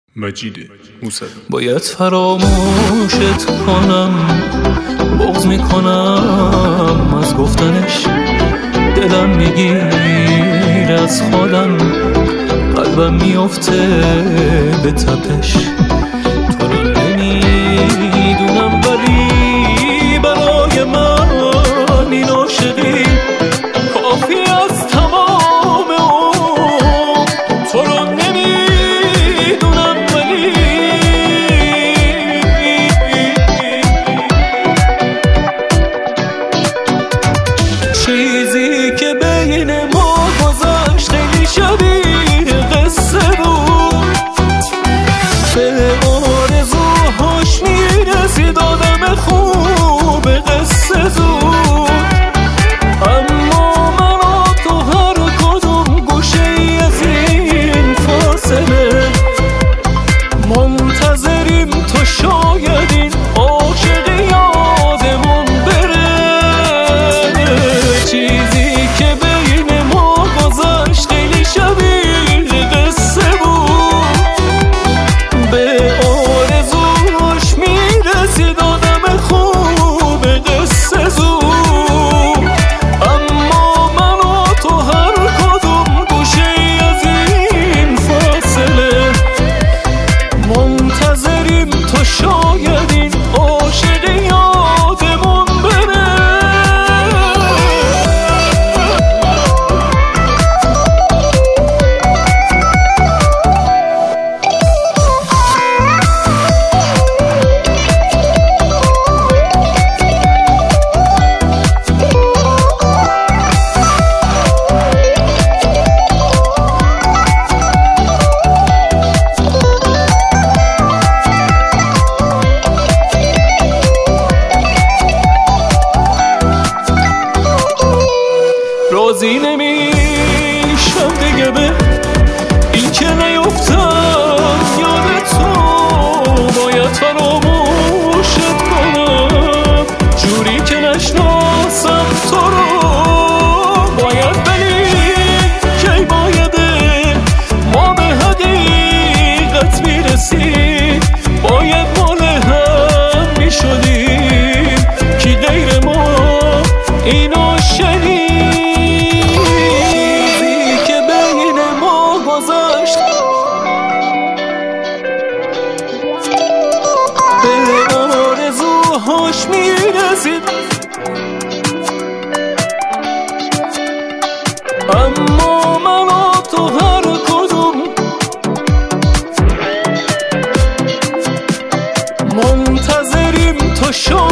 مجید موسوی. باید فراموشت کنم، بغض میکنم از گفتنش، دلم میگیر از خودم، قلبم میافته به تپش. تو رو نمیدونم ولی برای من این عاشقی کافی از تمام اون. تو رو نمیدونم ولی چیزی که بین ما گذشت خیلی شبیه قصه بود. به آرزوهاش میرسید آدم خوب قصه زود، اما من و تو هر کدوم گوشه ای از این فاصله منتظریم تا شاید این عاشقی یادمون بره. چیزی که بین ما گذشت خیلی شبیه قصه بود. به آرزوش میرسید آدم خوب قصه زود، اما من و تو هر کدوم گوشه ای از این فاصله منتظریم تا شاید این عاشق یادمون بره. راضی نمیشم دیگه به این که نیفتم یاد تو. باید فراموشت کنم جوری که نشناسم تو رو. باید ولی کی بایده ما به حقیقت میرسیم. باید مال هم میشدیم که غیر ما اینو شنید. به آرزوهاش میرسید اما من و تو هر کدوم منتظریم تا